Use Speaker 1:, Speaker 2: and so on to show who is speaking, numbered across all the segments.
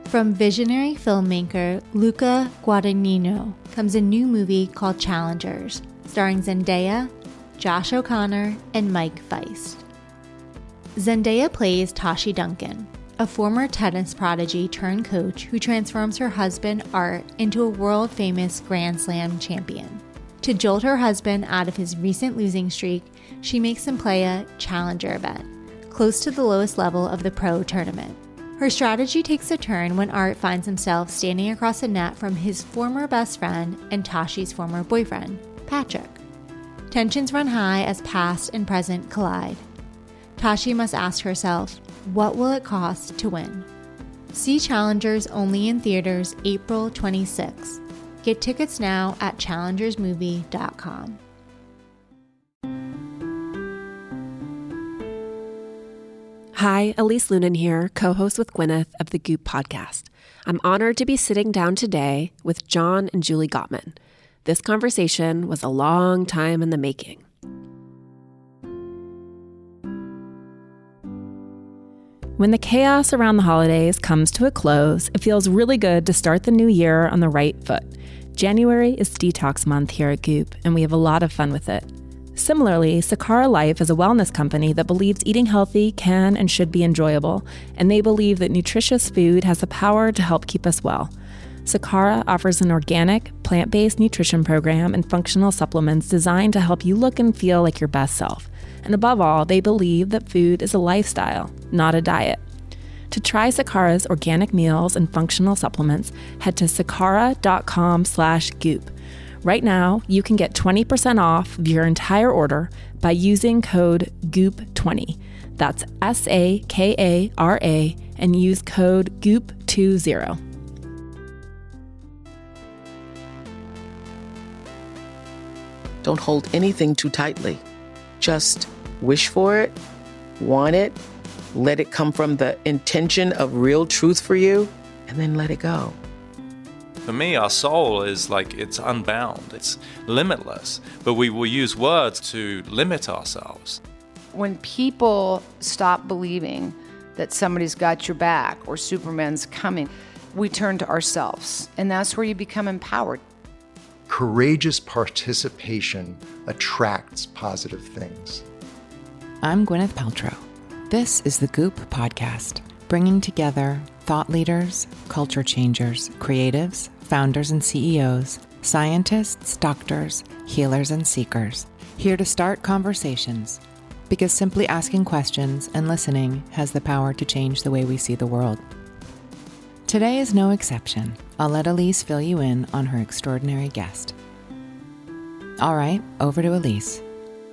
Speaker 1: From visionary filmmaker Luca Guadagnino comes a new movie called Challengers, starring Zendaya, Josh O'Connor, and Mike Feist. Zendaya plays Tashi Duncan, a former tennis prodigy turned coach who transforms her husband Art into a world-famous Grand Slam champion. To jolt her husband out of his recent losing streak, she makes him play a challenger event, close to the lowest level of the pro tournament. Her strategy takes a turn when Art finds himself standing across the net from his former best friend and Tashi's former boyfriend, Patrick. Tensions run high as past and present collide. Tashi must ask herself, what will it cost to win? See Challengers only in theaters April 26. Get tickets now at challengersmovie.com.
Speaker 2: Hi, Elise Lunan here, co-host with Gwyneth of the Goop podcast. I'm honored to be sitting down today with John and Julie Gottman. This conversation was a long time in the making.
Speaker 3: When the chaos around the holidays comes to a close, it feels really good to start the new year on the right foot. January is Detox Month here at Goop, and we have a lot of fun with it. Similarly, Sakara Life is a wellness company that believes eating healthy can and should be enjoyable, and they believe that nutritious food has the power to help keep us well. Sakara offers an organic, plant-based nutrition program and functional supplements designed to help you look and feel like your best self. And above all, they believe that food is a lifestyle, not a diet. To try Sakara's organic meals and functional supplements, head to sakara.com/goop. Right now, you can get 20% off of your entire order by using code GOOP20. That's SAKARA and use code GOOP20.
Speaker 4: Don't hold anything too tightly. Just wish for it, want it, let it come from the intention of real truth for you, and then let it go.
Speaker 5: For me, our soul is like, it's unbound, it's limitless, but we will use words to limit ourselves.
Speaker 6: When people stop believing that somebody's got your back or Superman's coming, we turn to ourselves, and that's where you become empowered.
Speaker 7: Courageous participation attracts positive things.
Speaker 8: I'm Gwyneth Paltrow. This is the Goop podcast, bringing together thought leaders, culture changers, creatives, founders and CEOs, scientists, doctors, healers, and seekers, here to start conversations, because simply asking questions and listening has the power to change the way we see the world. Today is no exception. I'll let Elise fill you in on her extraordinary guest. All right, over to Elise.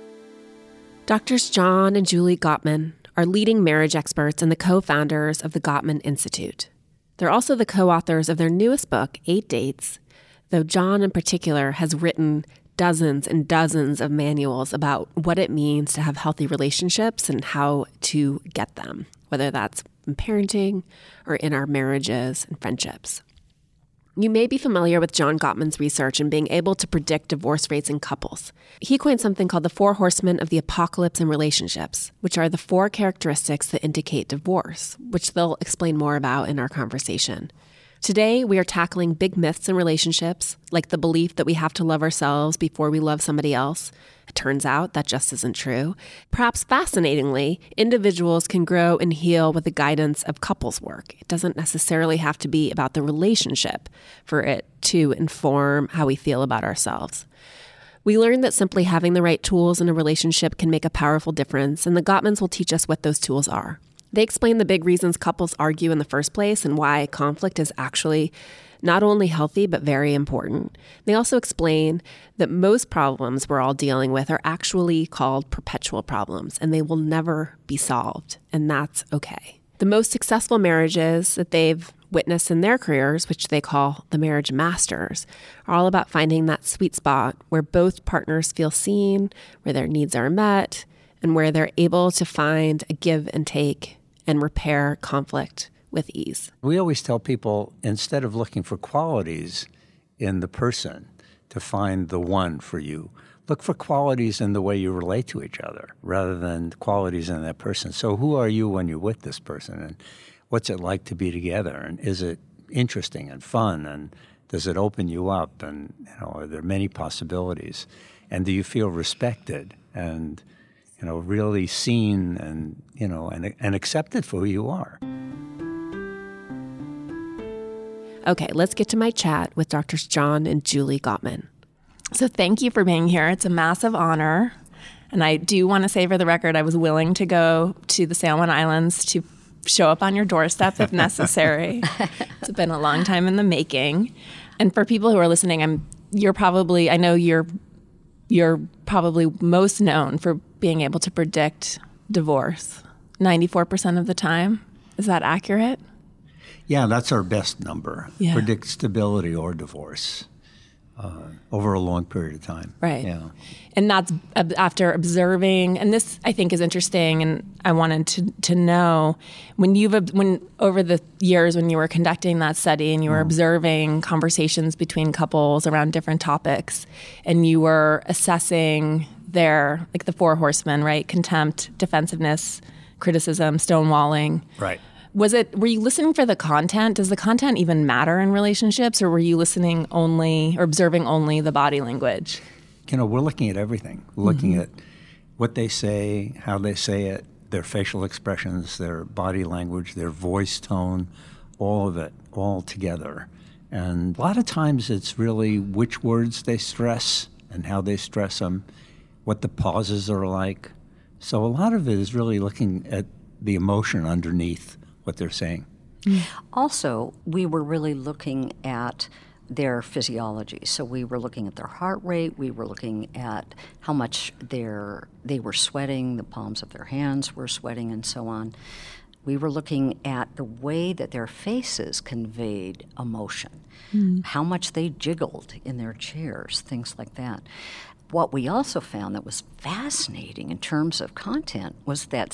Speaker 2: Doctors John and Julie Gottman are leading marriage experts and the co-founders of the Gottman Institute. They're also the co-authors of their newest book, 8 Dates, though John in particular has written dozens and dozens of manuals about what it means to have healthy relationships and how to get them, whether that's in parenting or in our marriages and friendships. You may be familiar with John Gottman's research in being able to predict divorce rates in couples. He coined something called the 4 horsemen of the apocalypse in relationships, which are the 4 characteristics that indicate divorce, which they'll explain more about in our conversation. Today, we are tackling big myths in relationships, like the belief that we have to love ourselves before we love somebody else. It turns out that just isn't true. Perhaps fascinatingly, individuals can grow and heal with the guidance of couples work. It doesn't necessarily have to be about the relationship for it to inform how we feel about ourselves. We learned that simply having the right tools in a relationship can make a powerful difference, and the Gottmans will teach us what those tools are. They explain the big reasons couples argue in the first place and why conflict is actually not only healthy, but very important. They also explain that most problems we're all dealing with are actually called perpetual problems, and they will never be solved, and that's okay. The most successful marriages that they've witnessed in their careers, which they call the marriage masters, are all about finding that sweet spot where both partners feel seen, where their needs are met, and where they're able to find a give and take and repair conflict with ease.
Speaker 9: We always tell people, instead of looking for qualities in the person to find the one for you, look for qualities in the way you relate to each other rather than qualities in that person. So who are you when you're with this person? And what's it like to be together, and is it interesting and fun, and does it open you up, and are there many possibilities, and do you feel respected and really seen and and accepted for who you are.
Speaker 2: Okay, let's get to my chat with Drs. John and Julie Gottman.
Speaker 3: So thank you for being here. It's a massive honor. And I do want to say for the record, I was willing to go to the Salomon Islands to show up on your doorstep if necessary. It's been a long time in the making. And for people who are listening, I know you're probably most known for being able to predict divorce 94% of the time. Is that accurate?
Speaker 9: Yeah, that's our best number.
Speaker 3: Yeah.
Speaker 9: Predict stability or divorce over a long period of time.
Speaker 3: Right.
Speaker 9: Yeah.
Speaker 3: And that's after observing, and this I think is interesting, and I wanted to know when over the years when you were conducting that study and you were observing conversations between couples around different topics, and you were assessing their, like the 4 horsemen, right? Contempt, defensiveness, criticism, stonewalling.
Speaker 9: Right.
Speaker 3: Were you listening for the content? Does the content even matter in relationships, or were you listening only or observing only the body language?
Speaker 9: We're looking at everything. We're looking at what they say, how they say it, their facial expressions, their body language, their voice tone, all of it, all together. And a lot of times it's really which words they stress and how they stress them, what the pauses are like. So a lot of it is really looking at the emotion underneath what they're saying.
Speaker 10: Also, we were really looking at their physiology. So we were looking at their heart rate. We were looking at how much they were sweating, the palms of their hands were sweating, and so on. We were looking at the way that their faces conveyed emotion, how much they jiggled in their chairs, things like that. What we also found that was fascinating in terms of content was that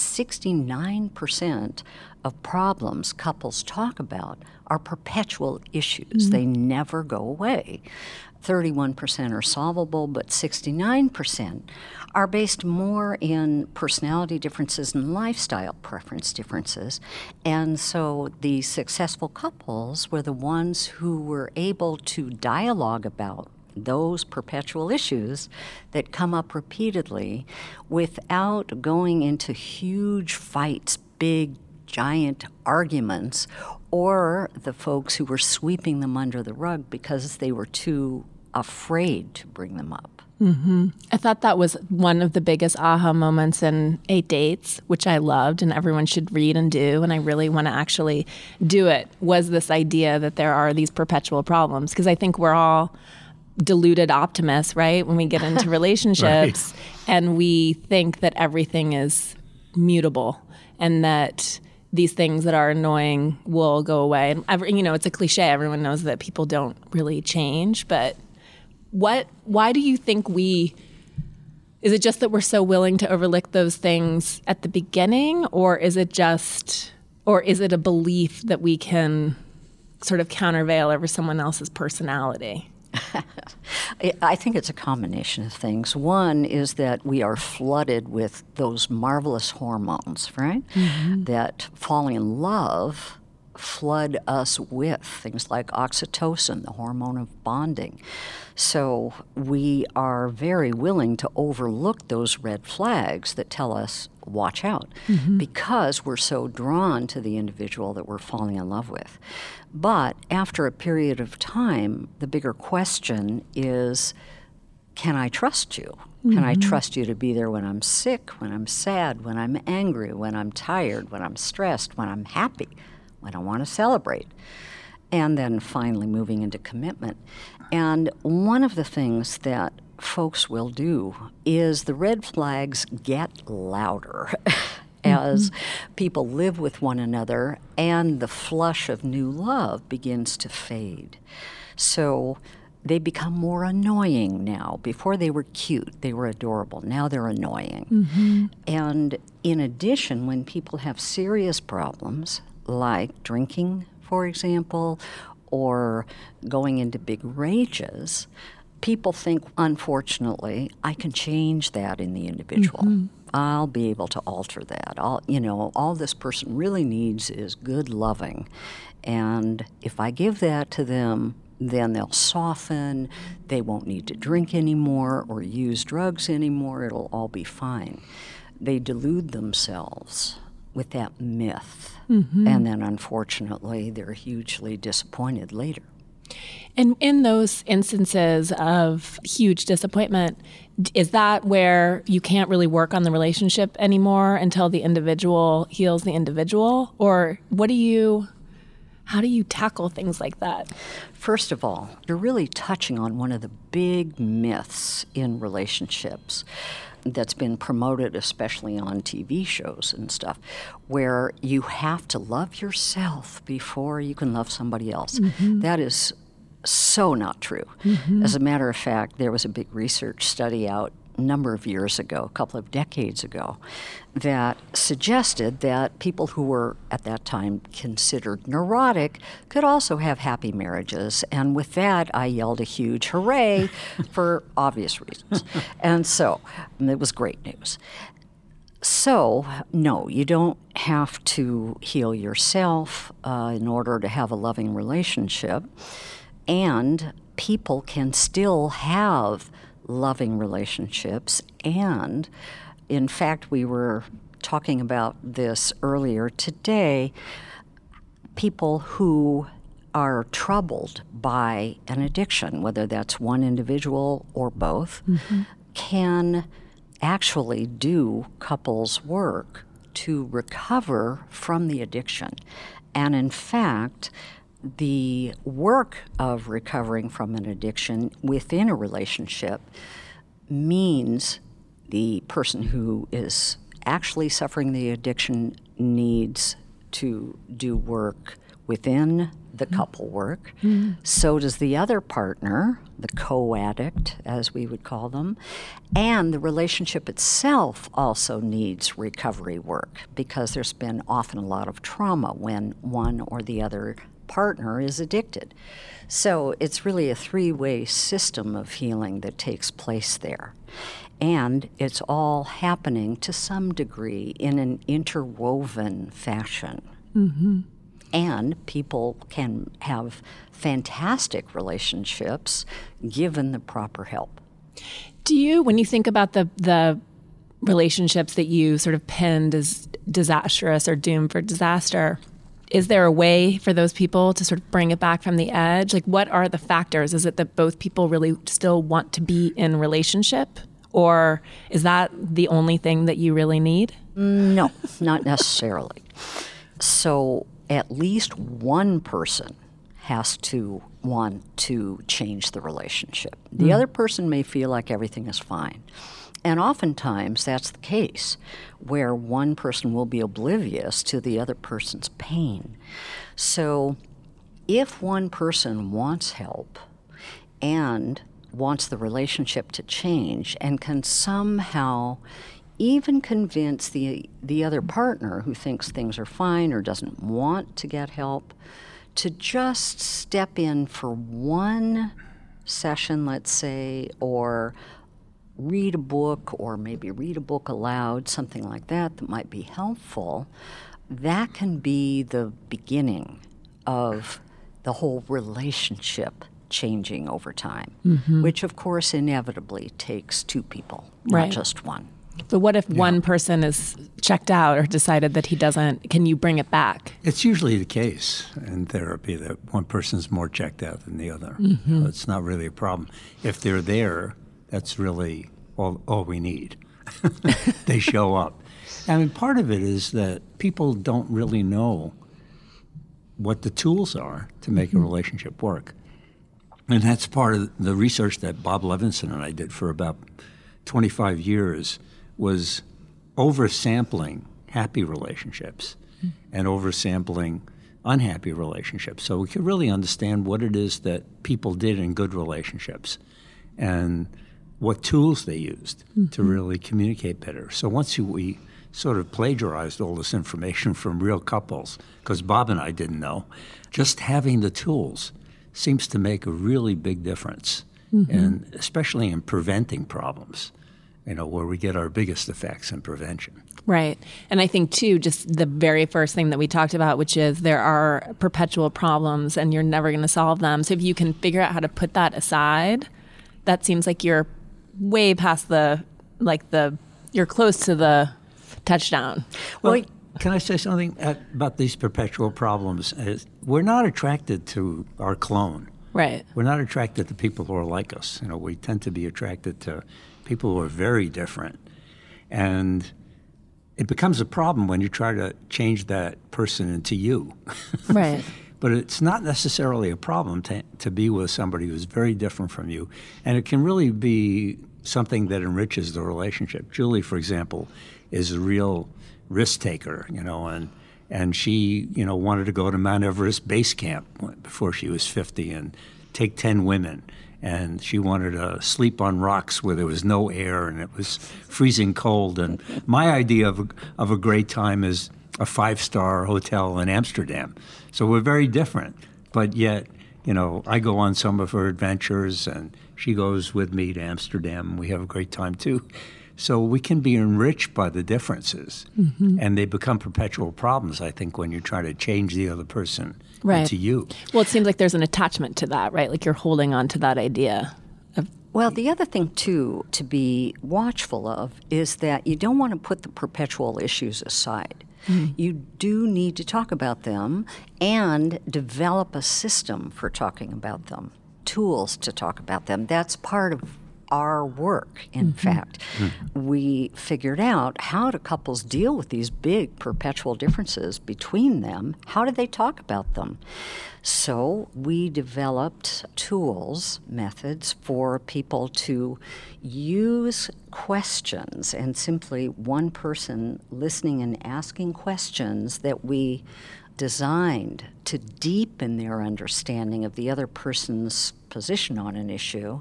Speaker 10: 69% of problems couples talk about are perpetual issues. They never go away. 31% are solvable, but 69% are based more in personality differences and lifestyle preference differences. And so the successful couples were the ones who were able to dialogue about those perpetual issues that come up repeatedly without going into huge fights, big, giant arguments, or the folks who were sweeping them under the rug because they were too afraid to bring them up.
Speaker 3: I thought that was one of the biggest aha moments in 8 Dates, which I loved and everyone should read and do, and I really want to actually do it, was this idea that there are these perpetual problems. Because I think we're all deluded optimists, right? When we get into relationships and we think that everything is mutable and that these things that are annoying will go away. And it's a cliche. Everyone knows that people don't really change. But why do you think is it just that we're so willing to overlook those things at the beginning, or is it a belief that we can sort of countervail over someone else's personality?
Speaker 10: I think it's a combination of things. One is that we are flooded with those marvelous hormones, right? That falling in love flood us with, things like oxytocin, the hormone of bonding. So we are very willing to overlook those red flags that tell us, watch out, because we're so drawn to the individual that we're falling in love with. But after a period of time, the bigger question is, can I trust you? Can I trust you to be there when I'm sick, when I'm sad, when I'm angry, when I'm tired, when I'm stressed, when I'm happy, when I want to celebrate? And then finally moving into commitment. And one of the things that folks will do is the red flags get louder as people live with one another and the flush of new love begins to fade. So they become more annoying now. Before they were cute, they were adorable. Now they're annoying. And in addition, when people have serious problems like drinking, for example, or going into big rages, people think, unfortunately, I can change that in the individual. I'll be able to alter that. All this person really needs is good loving. And if I give that to them, then they'll soften. They won't need to drink anymore or use drugs anymore. It'll all be fine. They delude themselves with that myth. And then, unfortunately, they're hugely disappointed later.
Speaker 3: And in those instances of huge disappointment, is that where you can't really work on the relationship anymore until the individual heals the individual? Or how do you tackle things like that?
Speaker 10: First of all, you're really touching on one of the big myths in relationships that's been promoted, especially on TV shows and stuff, where you have to love yourself before you can love somebody else. That is so not true. As a matter of fact, there was a big research study out a number of years ago, a couple of decades ago, that suggested that people who were at that time considered neurotic could also have happy marriages. And with that, I yelled a huge hooray for obvious reasons. And so it was great news. So, no, you don't have to heal yourself in order to have a loving relationship. And people can still have loving relationships. And in fact, we were talking about this earlier today. People who are troubled by an addiction, whether that's one individual or both, can actually do couples work to recover from the addiction. And in fact, the work of recovering from an addiction within a relationship means the person who is actually suffering the addiction needs to do work within the couple work. So does the other partner, the co-addict, as we would call them. And the relationship itself also needs recovery work because there's been often a lot of trauma when one or the other partner is addicted. So it's really a three-way system of healing that takes place there. And it's all happening to some degree in an interwoven fashion. And people can have fantastic relationships given the proper help.
Speaker 3: Do you, when you think about the relationships that you sort of pinned as disastrous or doomed for disaster, is there a way for those people to sort of bring it back from the edge? Like, what are the factors? Is it that both people really still want to be in relationship? Or is that the only thing that you really need?
Speaker 10: No, not necessarily. So at least one person has to want to change the relationship. The other person may feel like everything is fine. And oftentimes that's the case, where one person will be oblivious to the other person's pain. So if one person wants help and wants the relationship to change and can somehow even convince the other partner who thinks things are fine or doesn't want to get help to just step in for one session, let's say, or read a book, or maybe read a book aloud, something like that might be helpful, that can be the beginning of the whole relationship changing over time, which of course inevitably takes two people, not just one.
Speaker 3: But what if one person is checked out or decided that he doesn't, can you bring it back?
Speaker 9: It's usually the case in therapy that one person's more checked out than the other. So it's not really a problem. If they're there, that's really all we need. They show up. I mean, part of it is that people don't really know what the tools are to make a relationship work. And that's part of the research that Bob Levinson and I did for about 25 years was oversampling happy relationships and oversampling unhappy relationships. So we could really understand what it is that people did in good relationships and what tools they used to really communicate better. So once we sort of plagiarized all this information from real couples, because Bob and I didn't know, just having the tools seems to make a really big difference and especially in preventing problems, where we get our biggest effects in prevention.
Speaker 3: Right. And I think, too, just the very first thing that we talked about, which is there are perpetual problems and you're never going to solve them. So if you can figure out how to put that aside, that seems like you're way past you're close to the touchdown.
Speaker 9: Well, can I say something about these perpetual problems? We're not attracted to our clone.
Speaker 3: Right.
Speaker 9: We're not attracted to people who are like us. We tend to be attracted to people who are very different. And it becomes a problem when you try to change that person into you.
Speaker 3: Right.
Speaker 9: But it's not necessarily a problem to be with somebody who's very different from you. And it can really be something that enriches the relationship. Julie, for example, is a real risk taker, and she, wanted to go to Mount Everest base camp before she was 50 and take 10 women. And she wanted to sleep on rocks where there was no air and it was freezing cold. And my idea of a great time is a 5-star hotel in Amsterdam. So we're very different. But yet, I go on some of her adventures and she goes with me to Amsterdam and we have a great time too. So we can be enriched by the differences. And they become perpetual problems, I think, when you're trying to change the other person into you.
Speaker 3: Well, it seems like there's an attachment to that, right? Like you're holding on to that idea.
Speaker 10: Well, the other thing, too, to be watchful of is that you don't want to put the perpetual issues aside. You do need to talk about them and develop a system for talking about them, tools to talk about them. That's part of our work, in fact. We figured out how do couples deal with these big perpetual differences between them. How do they talk about them? So we developed tools, methods for people to use questions and simply one person listening and asking questions that we designed to deepen their understanding of the other person's position on an issue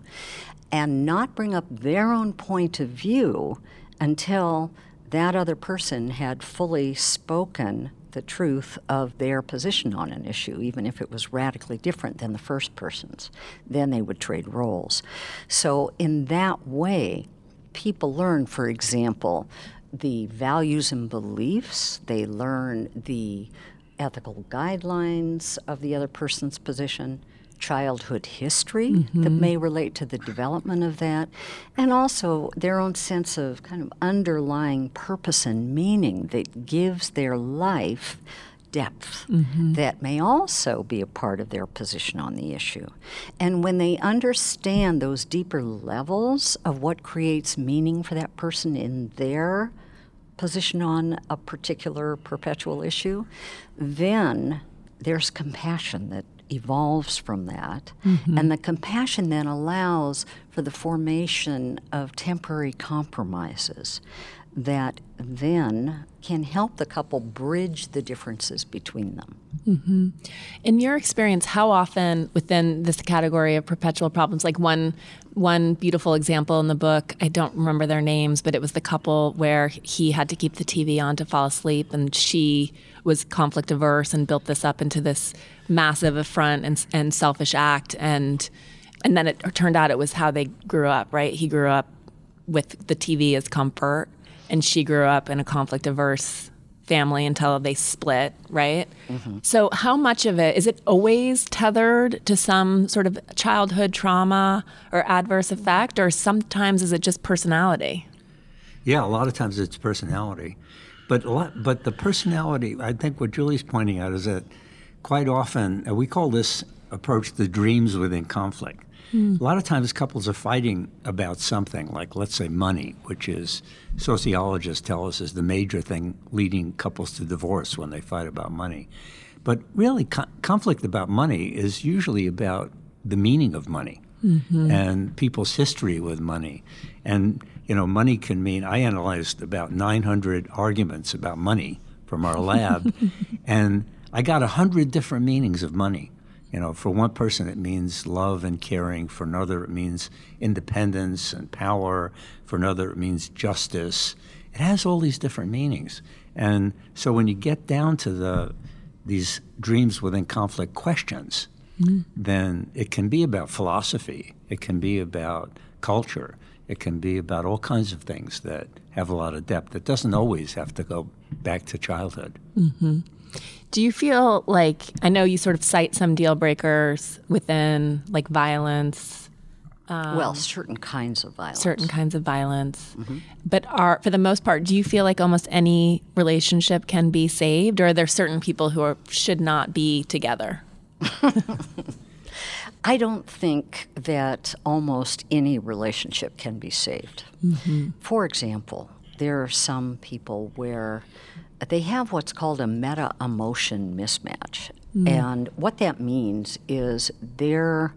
Speaker 10: and not bring up their own point of view until that other person had fully spoken the truth of their position on an issue, even if it was radically different than the first person's. Then they would trade roles. So in that way, people learn, for example, the values and beliefs. They learn the ethical guidelines of the other person's position, childhood history that may relate to the development of that, and also their own sense of kind of underlying purpose and meaning that gives their life depth that may also be a part of their position on the issue. And when they understand those deeper levels of what creates meaning for that person in their position on a particular perpetual issue, then there's compassion that evolves from that. And the compassion then allows for the formation of temporary compromises that then can help the couple bridge the differences between them.
Speaker 3: In your experience, how often within this category of perpetual problems, like one beautiful example in the book, I don't remember their names, but it was the couple where he had to keep the TV on to fall asleep and she was conflict averse and built this up into this massive affront and selfish act. And then it turned out it was how they grew up, right? He grew up with the TV as comfort and she grew up in a conflict averse family until they split, right? So how much of it, is it always tethered to some sort of childhood trauma or adverse effect, or sometimes is it just personality?
Speaker 9: Yeah, a lot of times it's personality. But the personality, I think what Julie's pointing out is that quite often, we call this approach the dreams within conflict. A lot of times couples are fighting about something like, let's say, money, which is, sociologists tell us, is the major thing leading couples to divorce when they fight about money. But really, conflict about money is usually about the meaning of money and people's history with money. And, money can mean, I analyzed about 900 arguments about money from our lab, and I got 100 different meanings of money. For one person it means love and caring. For another it means independence and power. For another it means justice. It has all these different meanings. And so when you get down to these dreams within conflict questions, then it can be about philosophy. It can be about culture. It can be about all kinds of things that have a lot of depth. It doesn't always have to go back to childhood.
Speaker 3: Mm-hmm. Do you feel like, I know you sort of cite some deal breakers within, like violence.
Speaker 10: Well, certain kinds of violence.
Speaker 3: Certain kinds of violence. Mm-hmm. But for the most part, do you feel like almost any relationship can be saved, or are there certain people who should not be together?
Speaker 10: I don't think that almost any relationship can be saved. Mm-hmm. For example, there are some people where they have what's called a meta-emotion mismatch. And what that means is their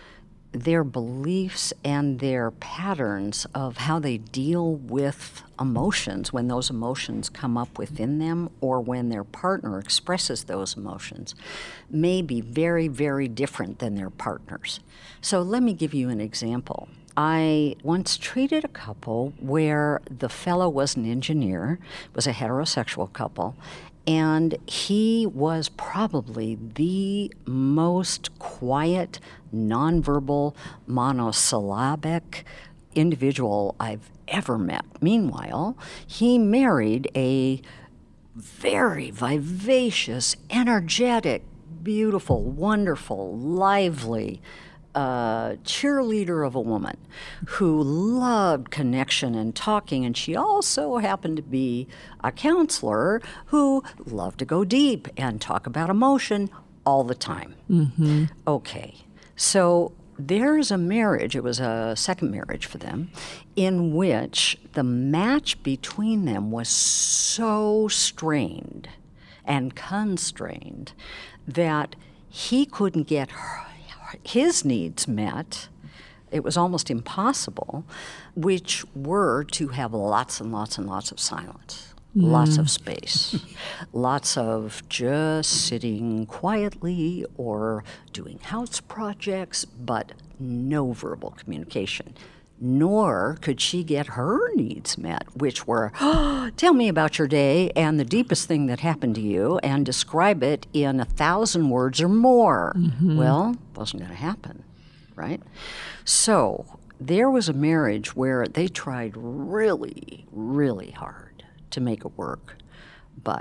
Speaker 10: beliefs and their patterns of how they deal with emotions when those emotions come up within them or when their partner expresses those emotions may be very, very different than their partners. So let me give you an example. I once treated a couple where the fellow was an engineer, was a heterosexual couple, and he was probably the most quiet, nonverbal, monosyllabic individual I've ever met. Meanwhile, he married a very vivacious, energetic, beautiful, wonderful, lively, cheerleader of a woman who loved connection and talking, and she also happened to be a counselor who loved to go deep and talk about emotion all the time. Mm-hmm. Okay, so there's a marriage, it was a second marriage for them, in which the match between them was so strained and constrained that he couldn't get his needs met. It was almost impossible, which were to have lots and lots and lots of silence, lots of space, lots of just sitting quietly or doing house projects, but no verbal communication. Nor could she get her needs met, which were, tell me about your day and the deepest thing that happened to you and describe it in 1,000 words or more. Mm-hmm. Well, wasn't going to happen, right? So there was a marriage where they tried really, really hard to make it work. But,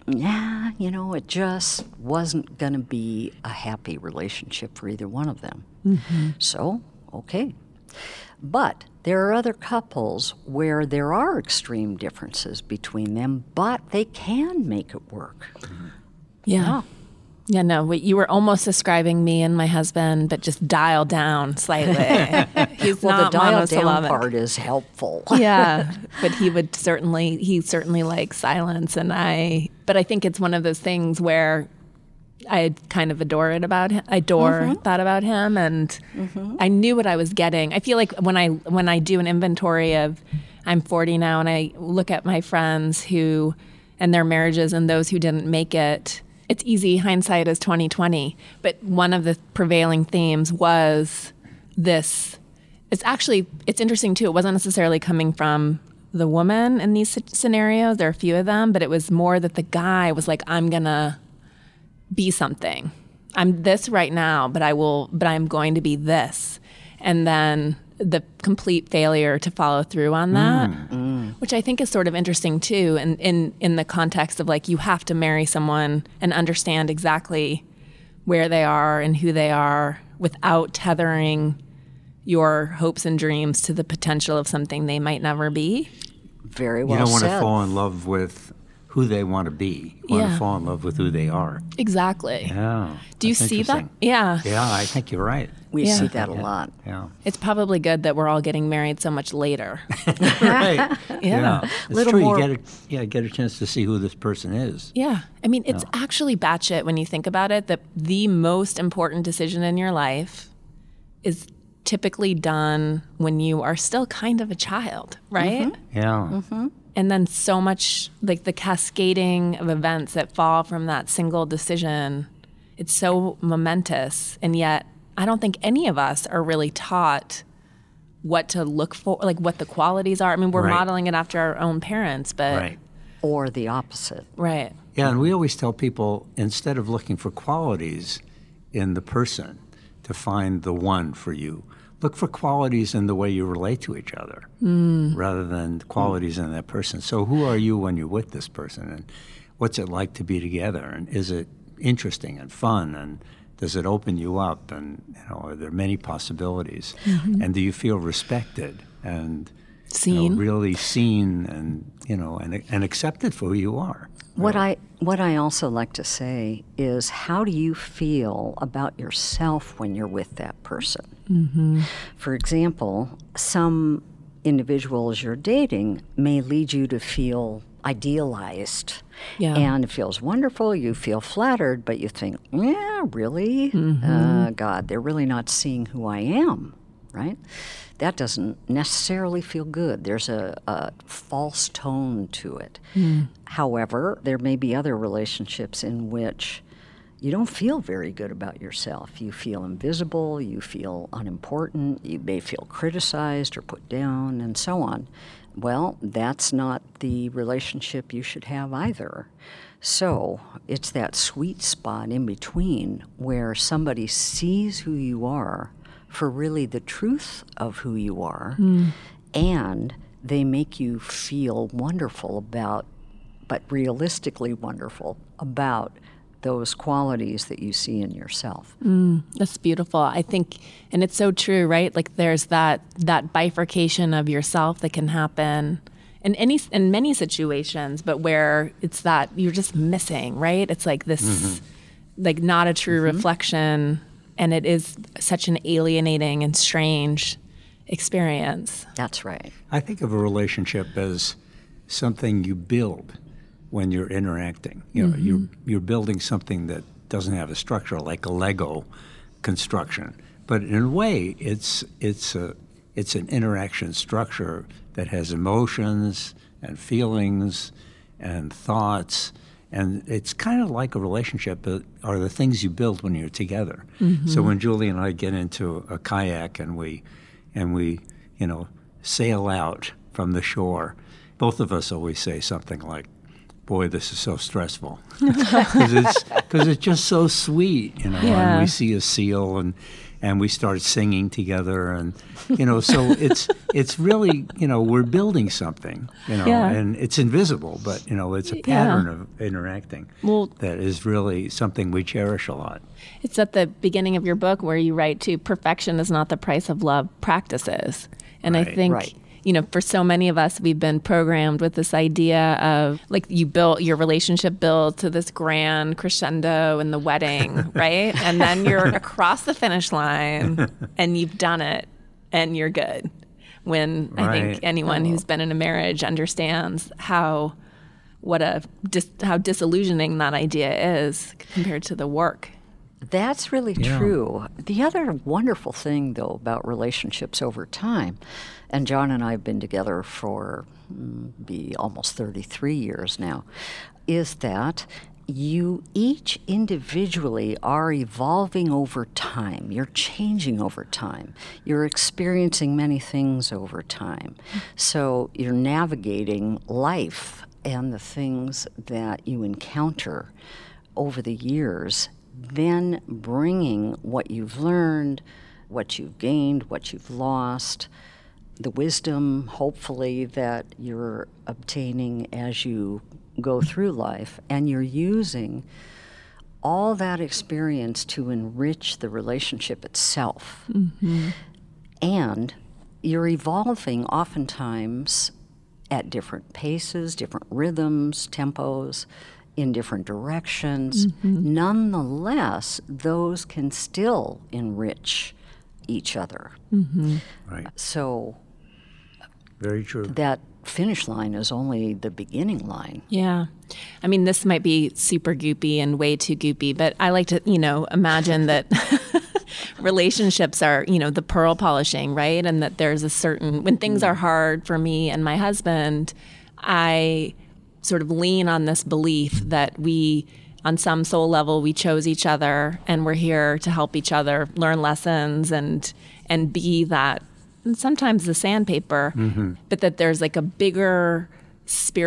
Speaker 10: it just wasn't going to be a happy relationship for either one of them. Mm-hmm. So, okay. But there are other couples where there are extreme differences between them, but they can make it work.
Speaker 3: Yeah. Yeah, no, you were almost describing me and my husband, but just dialed down slightly. He's
Speaker 10: well,
Speaker 3: not
Speaker 10: the dialed
Speaker 3: monosyllabic.
Speaker 10: Down part is helpful.
Speaker 3: Yeah, but he certainly likes silence, but I think it's one of those things where I kind of adore that about him, and I knew what I was getting. I feel like when I do an inventory of, I'm 40 now, and I look at my friends and their marriages and those who didn't make it, it's easy, hindsight is 20/20, but one of the prevailing themes was this. It's interesting too, it wasn't necessarily coming from the woman in these scenarios, there are a few of them, but it was more that the guy was like, I'm gonna be something. I'm this right now, but I'm going to be this. And then the complete failure to follow through on that, which I think is sort of interesting too, and in the context of like, you have to marry someone and understand exactly where they are and who they are without tethering your hopes and dreams to the potential of something they might never be.
Speaker 10: Very well said.
Speaker 9: You don't want to fall in love with who they want to be. You want to fall in love with who they are.
Speaker 3: Exactly.
Speaker 9: Yeah.
Speaker 3: Do you see that? Yeah.
Speaker 9: Yeah, I think you're right.
Speaker 10: We see that a lot.
Speaker 9: Yeah.
Speaker 3: It's probably good that we're all getting married so much later.
Speaker 9: Right. Yeah. It's true.
Speaker 10: More...
Speaker 9: You get a chance to see who this person is.
Speaker 3: Yeah. I mean, it's actually batshit when you think about it, that the most important decision in your life is typically done when you are still kind of a child, right?
Speaker 9: Mm-hmm. Yeah. Mm-hmm.
Speaker 3: And then so much, like the cascading of events that fall from that single decision, it's so momentous. And yet, I don't think any of us are really taught what to look for, like what the qualities are. I mean, we're modeling it after our own parents, but...
Speaker 10: Or the opposite.
Speaker 3: Right.
Speaker 9: Yeah, and we always tell people, instead of looking for qualities, in the person to find the one for you. Look for qualities in the way you relate to each other rather than qualities in that person. So who are you when you're with this person? And what's it like to be together? And is it interesting and fun? And does it open you up? And are there many possibilities? And do you feel respected and
Speaker 3: seen,
Speaker 9: really seen, and and accepted for who you are?
Speaker 10: What I also like to say is, how do you feel about yourself when you're with that person? For example, some individuals you're dating may lead you to feel idealized.
Speaker 3: Yeah.
Speaker 10: And it feels wonderful, you feel flattered, but you think, yeah, really? God, they're really not seeing who I am, right? That doesn't necessarily feel good. There's a false tone to it. However, there may be other relationships in which you don't feel very good about yourself. You feel invisible, you feel unimportant, you may feel criticized or put down, and so on. Well, that's not the relationship you should have either. So it's that sweet spot in between where somebody sees who you are for really the truth of who you are, and they make you feel wonderful about, but realistically wonderful about those qualities that you see in yourself.
Speaker 3: That's beautiful. I think, and it's so true, right? Like there's that bifurcation of yourself that can happen in many situations, but where it's that you're just missing, right? It's like this, like not a true reflection, and it is such an alienating and strange experience.
Speaker 10: That's right.
Speaker 9: I think of a relationship as something you build when you're interacting. You're building something that doesn't have a structure, like a Lego construction. But in a way, it's an interaction structure that has emotions and feelings and thoughts. And it's kind of like a relationship are the things you build when you're together. So when Julie and I get into a kayak and we sail out from the shore, both of us always say something like, boy, this is so stressful, because it's just so sweet, and we see a seal and we start singing together, and so it's really we're building something, and it's invisible, but it's a pattern of interacting that is really something we cherish a lot.
Speaker 3: It's at the beginning of your book where you write too, perfection is not the price of love, practices, and I think. Right. For so many of us, we've been programmed with this idea of like your relationship built to this grand crescendo in the wedding, right? And then you're across the finish line and you've done it and you're good. When I think anyone who's been in a marriage understands how disillusioning that idea is compared to the work.
Speaker 10: That's really true. The other wonderful thing, though, about relationships over time, and John and I have been together for almost 33 years now, is that you each individually are evolving over time. You're changing over time. You're experiencing many things over time. So you're navigating life and the things that you encounter over the years, then bringing what you've learned, what you've gained, what you've lost, the wisdom, hopefully, that you're obtaining as you go through life, and you're using all that experience to enrich the relationship itself. And you're evolving oftentimes at different paces, different rhythms, tempos, in different directions. Nonetheless, those can still enrich each other.
Speaker 9: Right.
Speaker 10: So,
Speaker 9: very true.
Speaker 10: That finish line is only the beginning line.
Speaker 3: Yeah. I mean, this might be super goopy and way too goopy, but I like to, imagine that relationships are, the pearl polishing, right? And that there's a certain, when things are hard for me and my husband, I sort of lean on this belief that we, on some soul level, we chose each other and we're here to help each other learn lessons and be that, and sometimes the sandpaper, but that there's like a bigger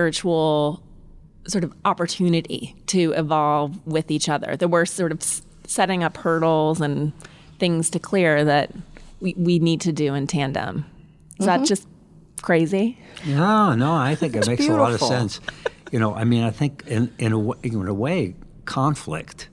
Speaker 3: spiritual sort of opportunity to evolve with each other. That we're sort of setting up hurdles and things to clear that we need to do in tandem. Is that just crazy?
Speaker 9: No, I think it makes
Speaker 10: beautiful.
Speaker 9: a lot of sense. I think in a way, conflict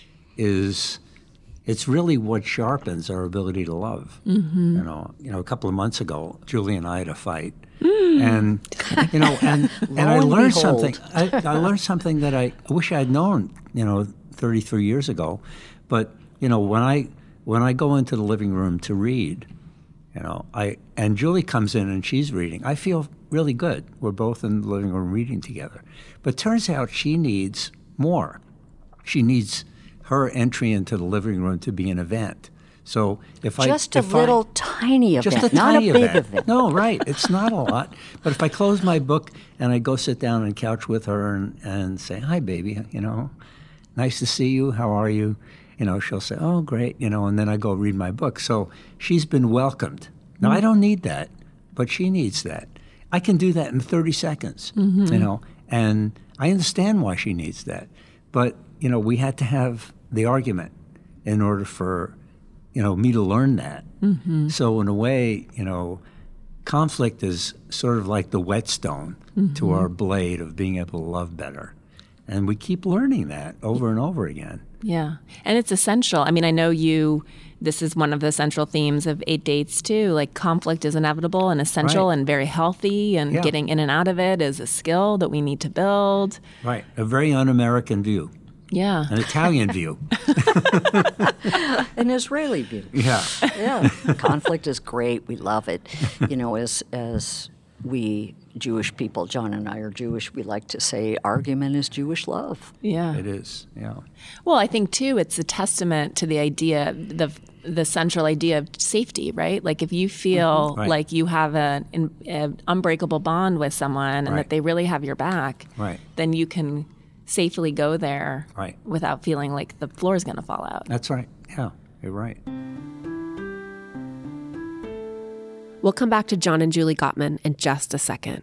Speaker 9: it's really what sharpens our ability to love. Mm-hmm. A couple of months ago, Julie and I had a fight, and I learned something. I learned something that I wish I'd known, 33 years ago. But when I go into the living room to read, and Julie comes in and she's reading, I feel really good. We're both in the living room reading together. But turns out she needs more. She needs her entry into the living room to be an event. So
Speaker 10: just a little tiny event, not a big event.
Speaker 9: No, right. It's not a lot. But if I close my book and I go sit down on the couch with her and say, "Hi, baby, nice to see you. How are you?" She'll say, "Oh, great," and then I go read my book. So she's been welcomed. Now, I don't need that, but she needs that. I can do that in 30 seconds, and I understand why she needs that. But, we had to have the argument in order for, me to learn that. Mm-hmm. So in a way, conflict is sort of like the whetstone to our blade of being able to love better. And we keep learning that over and over again.
Speaker 3: Yeah. And it's essential. I mean, I know this is one of the central themes of 8 Dates too. Like, conflict is inevitable and essential and very healthy, and getting in and out of it is a skill that we need to build.
Speaker 9: Right. A very un-American view.
Speaker 3: Yeah.
Speaker 9: An Italian view.
Speaker 10: An Israeli view.
Speaker 9: Yeah.
Speaker 10: Yeah. Conflict is great. We love it. As we Jewish people, John and I are Jewish, we like to say argument is Jewish love.
Speaker 3: Yeah.
Speaker 9: It is, yeah.
Speaker 3: Well, I think, too, it's a testament to the idea, the central idea of safety, right? Like, if you feel like you have an unbreakable bond with someone and that they really have your back, then you can safely go there without feeling like the floor is going to fall out.
Speaker 9: That's right. Yeah, you're right.
Speaker 2: We'll come back to John and Julie Gottman in just a second.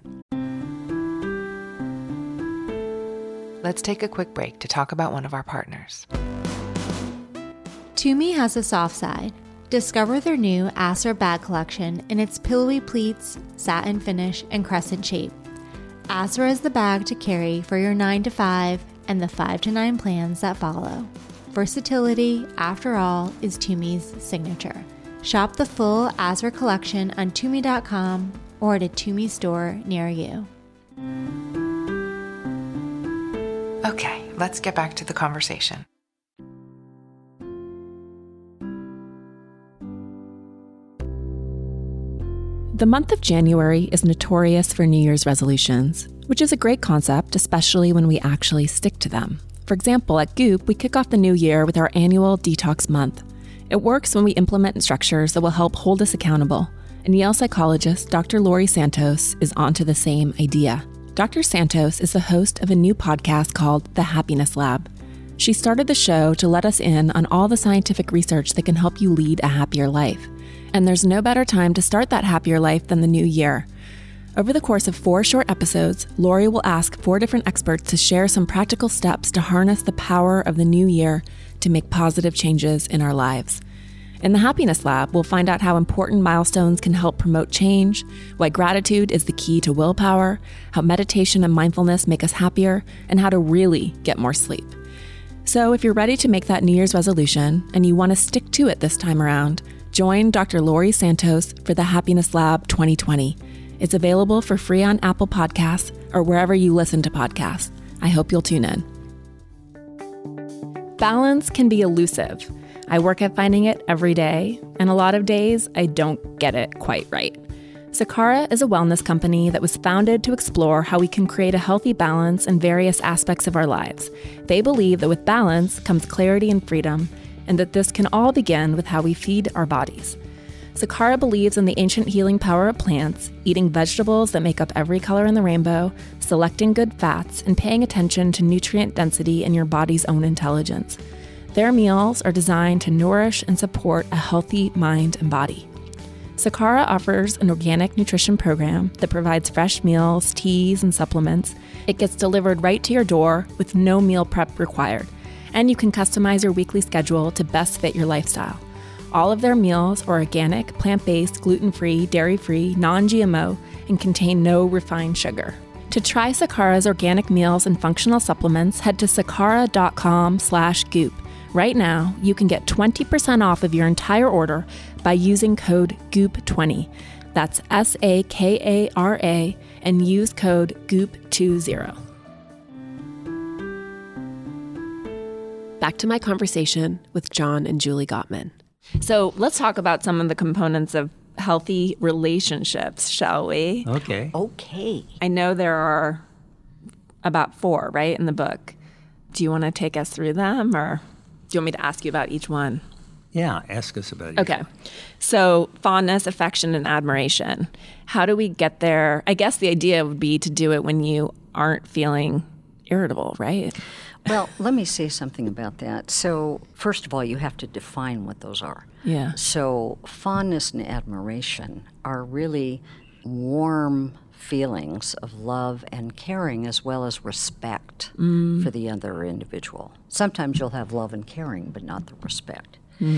Speaker 8: Let's take a quick break to talk about one of our partners.
Speaker 1: Tumi has a soft side. Discover their new Asser bag collection in its pillowy pleats, satin finish, and crescent shape. Asser is the bag to carry for your 9 to 5 and the 5 to 9 plans that follow. Versatility, after all, is Tumi's signature. Shop the full Asser collection on Tumi.com or at a Tumi store near you.
Speaker 8: Okay, let's get back to the conversation.
Speaker 3: The month of January is notorious for New Year's resolutions, which is a great concept, especially when we actually stick to them. For example, at Goop, we kick off the new year with our annual Detox Month. It works when we implement structures that will help hold us accountable. And Yale psychologist Dr. Laurie Santos is onto the same idea. Dr. Santos is the host of a new podcast called The Happiness Lab. She started the show to let us in on all the scientific research that can help you lead a happier life. And there's no better time to start that happier life than the new year. Over the course of 4 short episodes, Laurie will ask 4 different experts to share some practical steps to harness the power of the new year to make positive changes in our lives. In the Happiness Lab, we'll find out how important milestones can help promote change, why gratitude is the key to willpower, how meditation and mindfulness make us happier, and how to really get more sleep. So if you're ready to make that New Year's resolution and you want to stick to it this time around, join Dr. Laurie Santos for the Happiness Lab 2020. It's available for free on Apple Podcasts or wherever you listen to podcasts. I hope you'll tune in. Balance can be elusive. I work at finding it every day, and a lot of days I don't get it quite right. Sakara is a wellness company that was founded to explore how we can create a healthy balance in various aspects of our lives. They believe that with balance comes clarity and freedom, and that this can all begin with how we feed our bodies. Sakara believes in the ancient healing power of plants, eating vegetables that make up every color in the rainbow, selecting good fats, and paying attention to nutrient density in your body's own intelligence. Their meals are designed to nourish and support a healthy mind and body. Sakara offers an organic nutrition program that provides fresh meals, teas, and supplements. It gets delivered right to your door with no meal prep required. And you can customize your weekly schedule to best fit your lifestyle. All of their meals are organic, plant-based, gluten-free, dairy-free, non-GMO, and contain no refined sugar. To try Sakara's organic meals and functional supplements, head to sakara.com/goop. Right now, you can get 20% off of your entire order by using code GOOP20. That's SAKARA and use code GOOP20.
Speaker 2: Back to my conversation with John and Julie Gottman.
Speaker 3: So let's talk about some of the components of healthy relationships, shall we?
Speaker 9: Okay.
Speaker 10: Okay.
Speaker 3: I know there are about 4, right, in the book. Do you want to take us through them, or do you want me to ask you about each one?
Speaker 9: Yeah, ask us about it.
Speaker 3: Okay. So fondness, affection, and admiration. How do we get there? I guess the idea would be to do it when you aren't feeling irritable, right?
Speaker 10: Well, let me say something about that. So, first of all, you have to define what those are.
Speaker 3: Yeah.
Speaker 10: So, fondness and admiration are really warm feelings of love and caring, as well as respect for the other individual. Sometimes you'll have love and caring, but not the respect.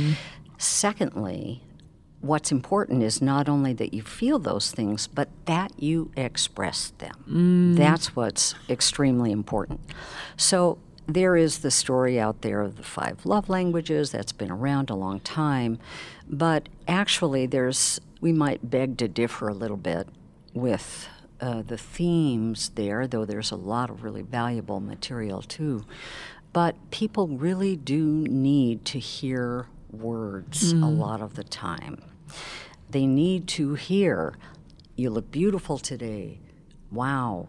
Speaker 10: Secondly, what's important is not only that you feel those things, but that you express them. That's what's extremely important. So there is the story out there of the 5 love languages that's been around a long time, but actually we might beg to differ a little bit with the themes there, though there's a lot of really valuable material too. But people really do need to hear words a lot of the time. They need to hear, "You look beautiful today. Wow,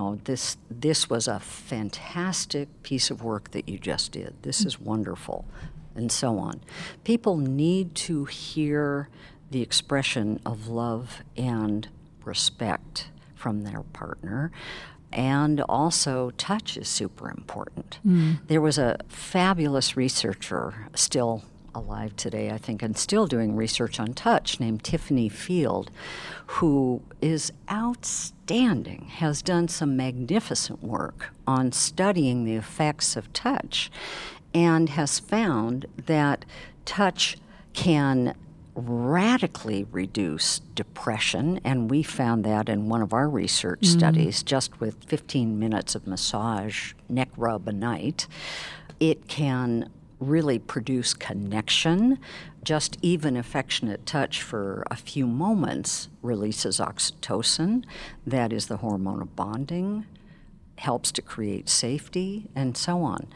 Speaker 10: this was a fantastic piece of work that you just did. This is wonderful," and so on. People need to hear the expression of love and respect from their partner. And also, touch is super important. There was a fabulous researcher, still alive today, I think, and still doing research on touch, named Tiffany Field, who is outstanding, has done some magnificent work on studying the effects of touch, and has found that touch can radically reduce depression, and we found that in one of our research studies, just with 15 minutes of massage, neck rub a night. It can really produce connection. Just even affectionate touch for a few moments releases oxytocin. That is the hormone of bonding, helps to create safety, and so on.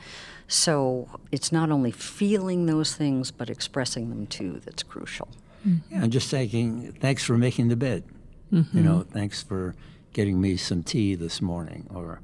Speaker 10: So it's not only feeling those things, but expressing them too that's crucial.
Speaker 9: Yeah, I'm just saying, thanks for making the bed. Thanks for getting me some tea this morning, or,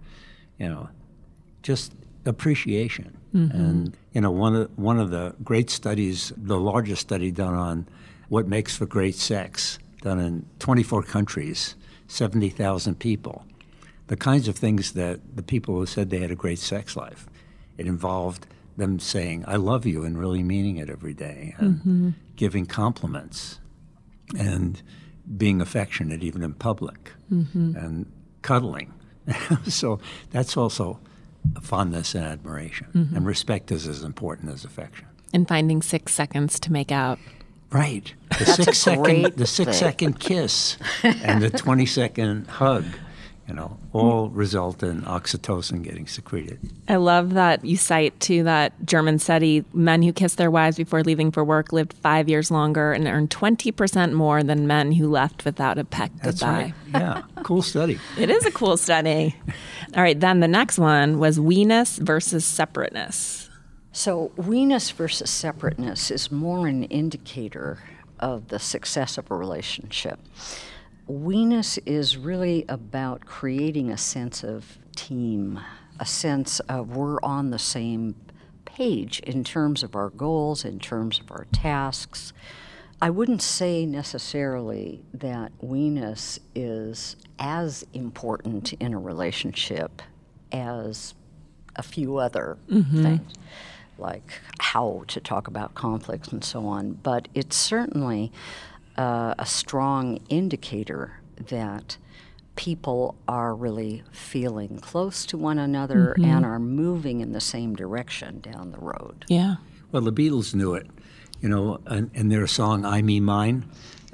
Speaker 9: just appreciation. And, one of the great studies, the largest study done on what makes for great sex, done in 24 countries, 70,000 people, the kinds of things that the people who said they had a great sex life, it involved them saying, "I love you," and really meaning it every day, and giving compliments, and being affectionate even in public, and cuddling. So that's also fondness and admiration. And respect is as important as affection.
Speaker 3: And finding 6 seconds to make out.
Speaker 9: Right. The
Speaker 10: That's a
Speaker 9: 6-second kiss and the 20-second hug. All result in oxytocin getting secreted.
Speaker 3: I love that you cite, too, that German study. Men who kissed their wives before leaving for work lived 5 years longer and earned 20% more than men who left without a peck
Speaker 9: That's
Speaker 3: goodbye.
Speaker 9: right. Yeah, cool study.
Speaker 3: It is a cool study. All right, then the next one was we-ness versus separateness.
Speaker 10: So we-ness versus separateness is more an indicator of the success of a relationship. We-ness is really about creating a sense of team, a sense of we're on the same page in terms of our goals, in terms of our tasks. I wouldn't say necessarily that we-ness is as important in a relationship as a few other things, like how to talk about conflicts and so on, but it's certainly a strong indicator that people are really feeling close to one another and are moving in the same direction down the road.
Speaker 3: Yeah.
Speaker 9: Well, the Beatles knew it, and their song "I Me Mine."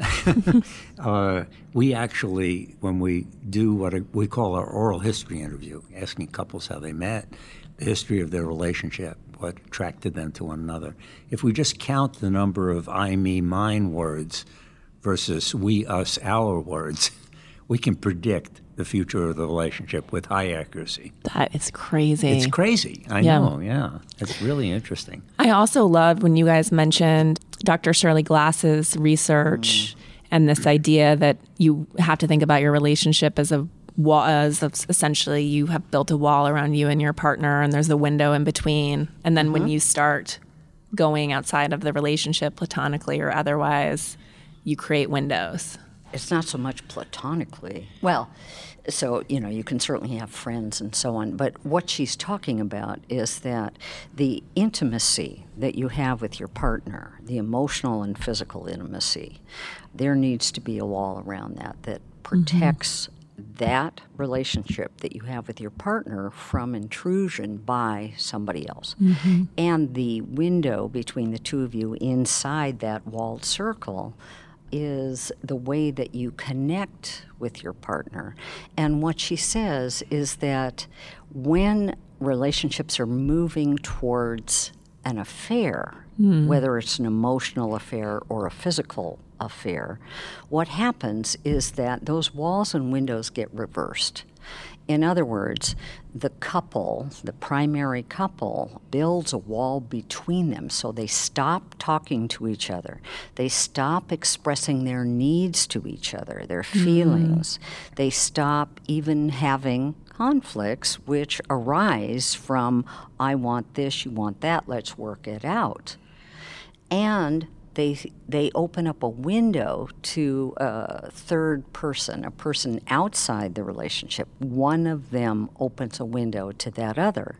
Speaker 9: We actually, when we do what we call our oral history interview, asking couples how they met, the history of their relationship, what attracted them to one another, if we just count the number of "I, me, mine" words versus "we, us, our" words, we can predict the future of the relationship with high accuracy.
Speaker 3: That is crazy.
Speaker 9: It's crazy. I know, yeah. It's really interesting.
Speaker 3: I also love when you guys mentioned Dr. Shirley Glass's research and this idea that you have to think about your relationship as a wall, as essentially you have built a wall around you and your partner, and there's a window in between. And then when you start going outside of the relationship, platonically or otherwise, you create windows.
Speaker 10: It's not so much platonically. Well, so, you can certainly have friends and so on, but what she's talking about is that the intimacy that you have with your partner, the emotional and physical intimacy, there needs to be a wall around that protects that relationship that you have with your partner from intrusion by somebody else. And the window between the two of you inside that walled circle is the way that you connect with your partner. And what she says is that when relationships are moving towards an affair, whether it's an emotional affair or a physical affair, what happens is that those walls and windows get reversed. In other words, the couple, the primary couple, builds a wall between them so they stop talking to each other. They stop expressing their needs to each other, their feelings. They stop even having conflicts which arise from, I want this, you want that, let's work it out. And they open up a window to a third person, a person outside the relationship. One of them opens a window to that other.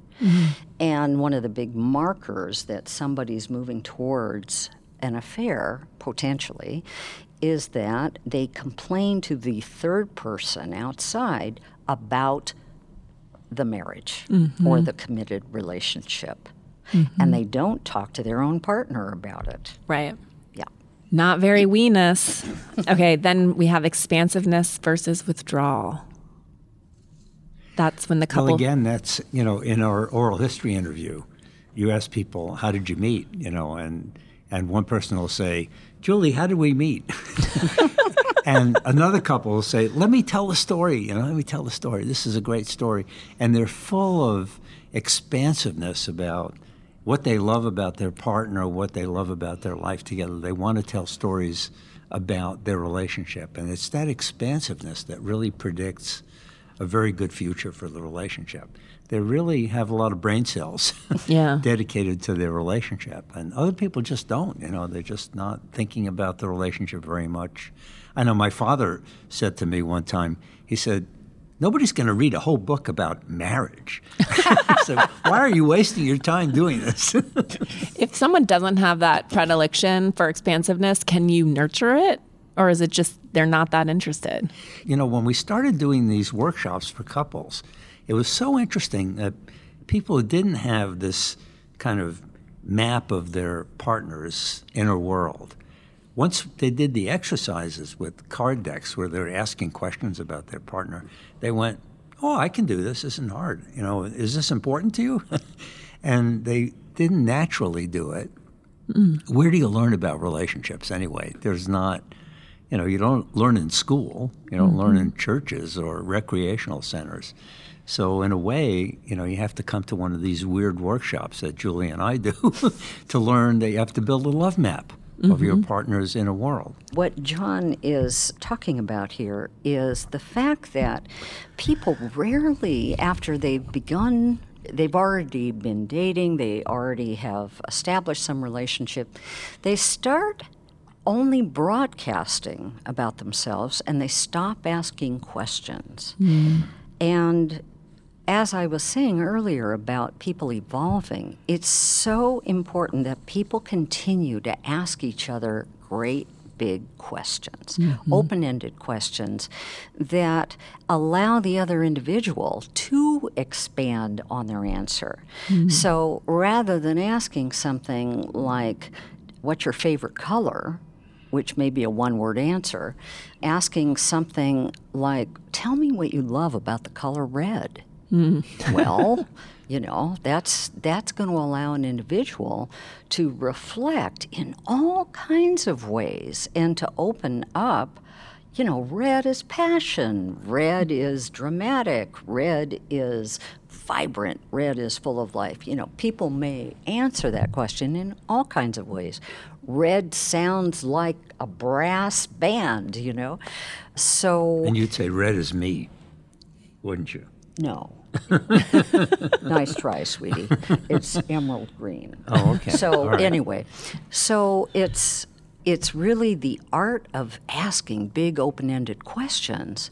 Speaker 10: And one of the big markers that somebody's moving towards an affair, potentially, is that they complain to the third person outside about the marriage or the committed relationship. And they don't talk to their own partner about it.
Speaker 3: Right.
Speaker 10: Yeah.
Speaker 3: Not very we-ness. Okay, then we have expansiveness versus withdrawal. That's when the couple...
Speaker 9: Well, again, that's, in our oral history interview, you ask people, how did you meet? And one person will say, Julie, how did we meet? And another couple will say, let me tell the story. Let me tell the story. This is a great story. And they're full of expansiveness about what they love about their partner, what they love about their life together. They want to tell stories about their relationship. And it's that expansiveness that really predicts a very good future for the relationship. They really have a lot of brain cells dedicated to their relationship. And other people just don't. They're just not thinking about the relationship very much. I know my father said to me one time, he said, nobody's going to read a whole book about marriage. So why are you wasting your time doing this?
Speaker 3: If someone doesn't have that predilection for expansiveness, can you nurture it? Or is it just they're not that interested?
Speaker 9: When we started doing these workshops for couples, it was so interesting that people who didn't have this kind of map of their partner's inner world, once they did the exercises with card decks where they're asking questions about their partner, they went, oh, I can do this. This isn't hard. Is this important to you? And they didn't naturally do it. Where do you learn about relationships anyway? There's not, you don't learn in school. You don't learn in churches or recreational centers. So in a way, you have to come to one of these weird workshops that Julie and I do to learn that you have to build a love map of your partner's inner world.
Speaker 10: What John is talking about here is the fact that people rarely, after they've already been dating, they already have established some relationship, they start only broadcasting about themselves and they stop asking questions. And as I was saying earlier about people evolving, it's so important that people continue to ask each other great, big questions, open-ended questions that allow the other individual to expand on their answer. So rather than asking something like, what's your favorite color, which may be a one-word answer, asking something like, tell me what you love about the color red. Well, that's going to allow an individual to reflect in all kinds of ways and to open up. Red is passion, red is dramatic, red is vibrant, red is full of life. People may answer that question in all kinds of ways. Red sounds like a brass band, So.
Speaker 9: And you'd say red is me, wouldn't you?
Speaker 10: No. Nice try, sweetie. It's emerald green.
Speaker 9: Oh, okay.
Speaker 10: So
Speaker 9: right.
Speaker 10: Anyway, so it's really the art of asking big open-ended questions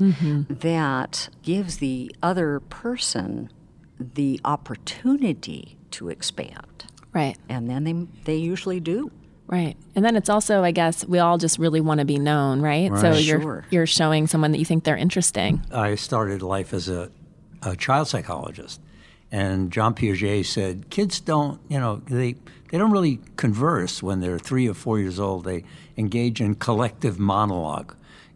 Speaker 10: that gives the other person the opportunity to expand.
Speaker 3: Right.
Speaker 10: And then they usually do.
Speaker 3: Right. And then it's also, I guess, we all just really want to be known, right?
Speaker 9: Right.
Speaker 3: So
Speaker 10: Sure.
Speaker 3: you're showing someone that you think they're interesting.
Speaker 9: I started life as a child psychologist, and John Piaget said kids don't, they don't really converse when they're 3 or 4 years old. They engage in collective monologue.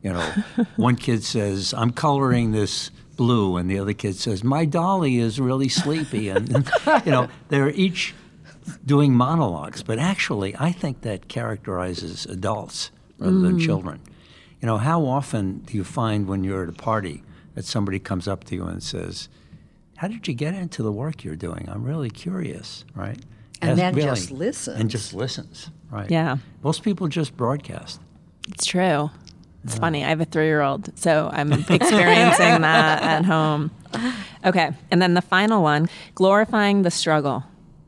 Speaker 9: One kid says, "I'm coloring this blue," and the other kid says, "My dolly is really sleepy," and they're each doing monologues. But actually, I think that characterizes adults rather than children. How often do you find when you're at a party that somebody comes up to you and says, "How did you get into the work you're doing? I'm really curious," right?
Speaker 10: And then just listens.
Speaker 9: And just listens, right?
Speaker 3: Yeah.
Speaker 9: Most people just broadcast.
Speaker 3: It's true. It's funny. I have a 3-year-old, so I'm experiencing that at home. Okay. And then the final one, glorifying the struggle.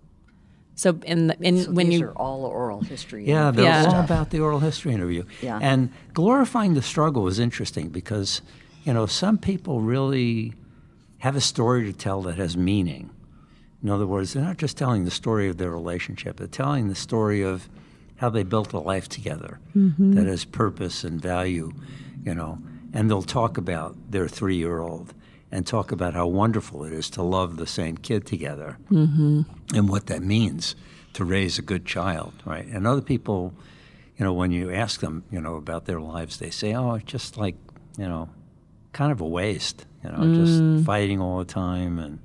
Speaker 3: So when
Speaker 10: these
Speaker 3: you
Speaker 10: are all oral history.
Speaker 9: Yeah, they're
Speaker 3: Yeah.
Speaker 9: all about the oral history interview.
Speaker 10: Yeah.
Speaker 9: And glorifying the struggle is interesting because, some people really have a story to tell that has meaning. In other words, they're not just telling the story of their relationship, they're telling the story of how they built a life together that has purpose and value, and they'll talk about their 3-year-old and talk about how wonderful it is to love the same kid together and what that means to raise a good child, right? And other people, when you ask them, about their lives, they say, "Oh, it's just like, kind of a waste, just fighting all the time." And,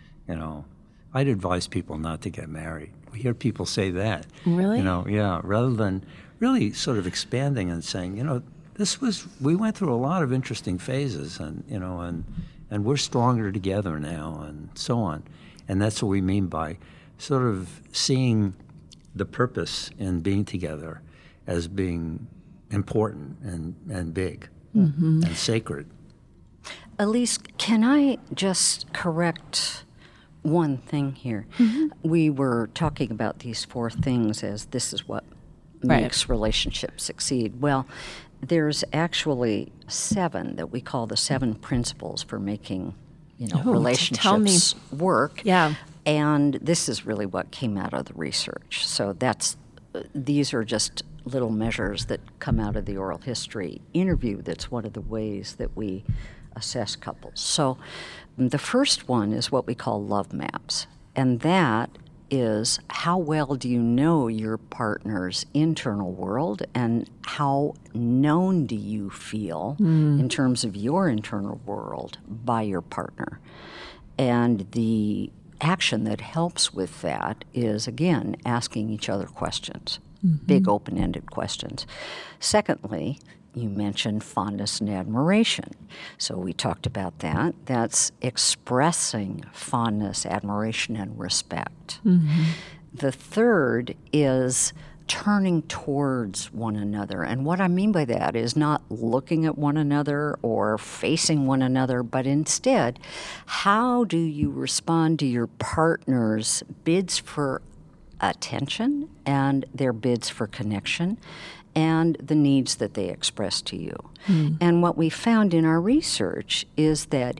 Speaker 9: I'd advise people not to get married. We hear people say that.
Speaker 3: Really?
Speaker 9: Rather than really sort of expanding and saying, we went through a lot of interesting phases and, and we're stronger together now and so on. And that's what we mean by sort of seeing the purpose in being together as being important and big and sacred.
Speaker 10: Elise, can I just correct one thing here? We were talking about these 4 things as this is what makes relationships succeed. Well, there's actually 7 that we call the 7 principles for making, relationships work.
Speaker 3: Yeah.
Speaker 10: And this is really what came out of the research. So these are just little measures that come out of the oral history interview. That's one of the ways that we assess couples. So the first one is what we call love maps. And that is how well do you know your partner's internal world and how known do you feel in terms of your internal world by your partner. And the action that helps with that is, again, asking each other questions, big open-ended questions. Secondly, you mentioned fondness and admiration. So we talked about that. That's expressing fondness, admiration, and respect. The third is turning towards one another. And what I mean by that is not looking at one another or facing one another, but instead, how do you respond to your partner's bids for attention and their bids for connection? and the needs that they express to you. And what we found in our research is that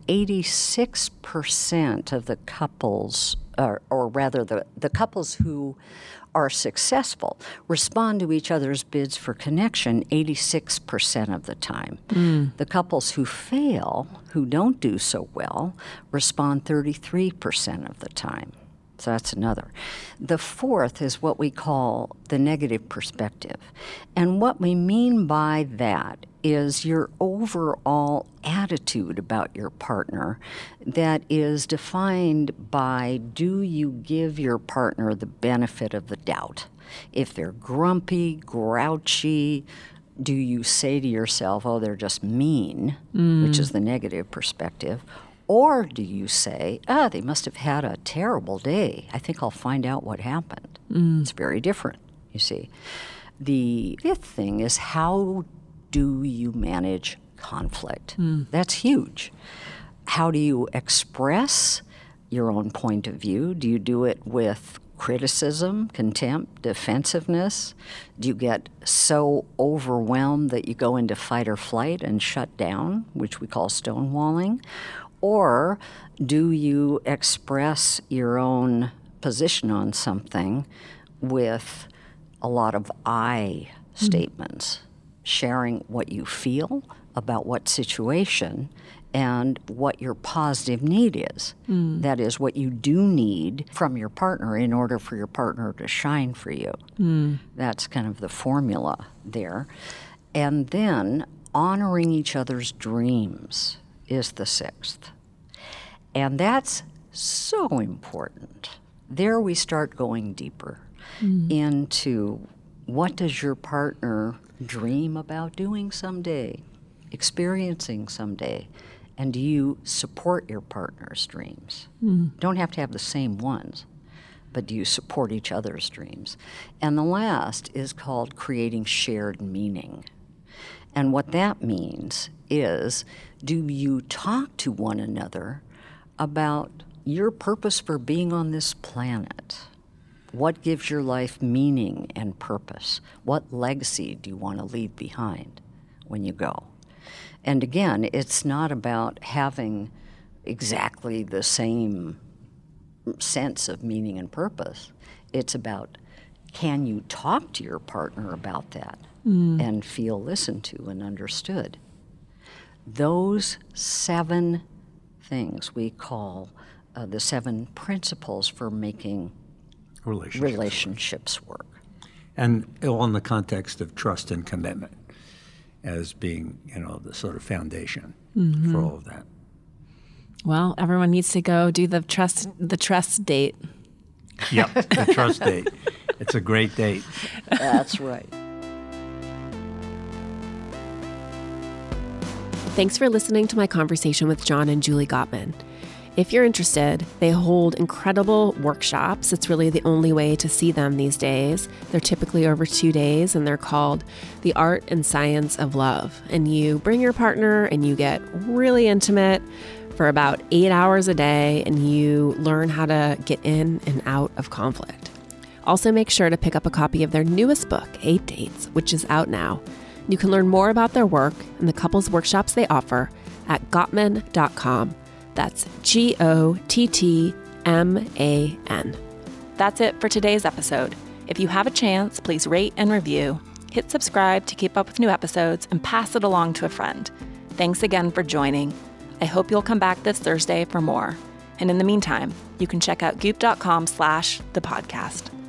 Speaker 10: 86% of the couples, or rather the couples who are successful, respond to each other's bids for connection 86% of the time. The couples who fail, who don't do so well, respond 33% of the time. So that's another. The fourth is what we call the negative perspective. And what we mean by that is your overall attitude about your partner that is defined by, do you give your partner the benefit of the doubt? If they're grumpy, grouchy, do you say to yourself, oh, they're just mean, which is the negative perspective? Or do you say, they must have had a terrible day. I think I'll find out what happened. It's very different, you see. The fifth thing is, how do you manage conflict? That's huge. How do you express your own point of view? Do you do it with criticism, contempt, defensiveness? Do you get so overwhelmed that you go into fight or flight and shut down, which we call stonewalling? Or do you express your own position on something with a lot of I statements, sharing what you feel about what situation and what your positive need is? That is, what you do need from your partner in order for your partner to shine for you. That's kind of the formula there. And then honoring each other's dreams is the sixth. And that's so important. There we start going deeper into, what does your partner dream about doing someday, experiencing someday? And do you support your partner's dreams? Don't have to have the same ones, but do you support each other's dreams? And the last is called creating shared meaning. And what that means is, do you talk to one another about your purpose for being on this planet? What gives your life meaning and purpose? What legacy do you want to leave behind when you go? And again, it's not about having exactly the same sense of meaning and purpose. It's about, can you talk to your partner about that and feel listened to and understood? Those 7 things we call the 7 principles for making relationships work.
Speaker 9: And all in the context of trust and commitment as being, the sort of foundation for all of that.
Speaker 3: Well, everyone needs to go do the trust date.
Speaker 9: Yep, the trust date. It's a great date.
Speaker 10: That's right.
Speaker 2: Thanks for listening to my conversation with John and Julie Gottman. If you're interested, they hold incredible workshops. It's really the only way to see them these days. They're typically over 2 days, and they're called The Art and Science of Love. And you bring your partner and you get really intimate for about 8 hours a day, and you learn how to get in and out of conflict. Also, make sure to pick up a copy of their newest book, 8 Dates, which is out now. You can learn more about their work and the couples workshops they offer at Gottman.com. That's Gottman.
Speaker 3: That's it for today's episode. If you have a chance, please rate and review. Hit subscribe to keep up with new episodes and pass it along to a friend. Thanks again for joining. I hope you'll come back this Thursday for more. And in the meantime, you can check out goop.com/thepodcast.